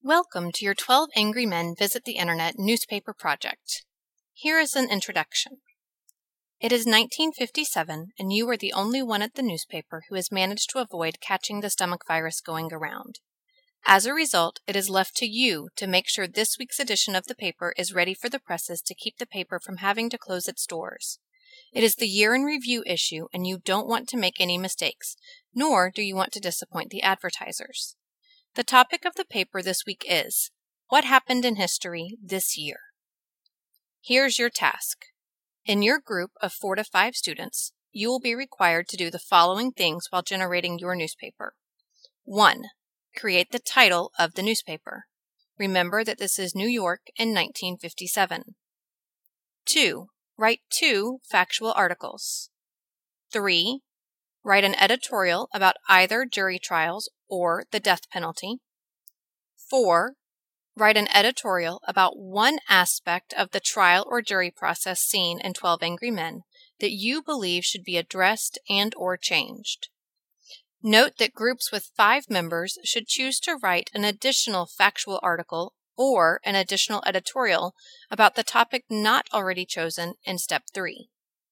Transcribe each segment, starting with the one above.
Welcome to your 12 Angry Men Visit the Internet newspaper project. Here is an introduction. It is 1957, and you are the only one at the newspaper who has managed to avoid catching the stomach virus going around. As a result, it is left to you to make sure this week's edition of the paper is ready for the presses to keep the paper from having to close its doors. It is the year in review issue, and you don't want to make any mistakes, nor do you want to disappoint the advertisers. The topic of the paper this week is, What Happened in History This Year? Here's your task. In your group of 4 to 5 students, you will be required to do the following things while generating your newspaper. 1. Create the title of the newspaper. Remember that this is New York in 1957. 2. Write 2 factual articles. 3. Write an editorial about either jury trials or the death penalty. 4. Write an editorial about one aspect of the trial or jury process seen in 12 Angry Men that you believe should be addressed and/or changed. Note that groups with 5 members should choose to write an additional factual article or an additional editorial about the topic not already chosen in Step 3.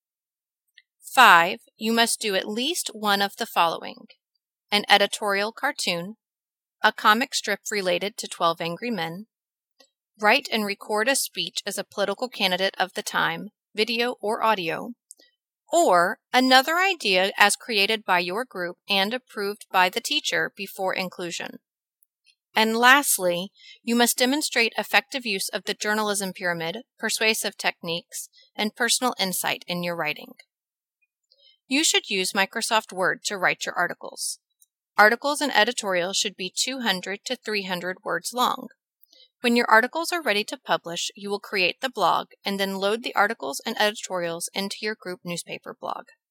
5. You must do at least one of the following: an editorial cartoon, a comic strip related to 12 Angry Men, write and record a speech as a political candidate of the time, video or audio, or another idea as created by your group and approved by the teacher before inclusion. And lastly, you must demonstrate effective use of the journalism pyramid, persuasive techniques, and personal insight in your writing. You should use Microsoft Word to write your articles. Articles and editorials should be 200 to 300 words long. When your articles are ready to publish, you will create the blog and then load the articles and editorials into your group newspaper blog.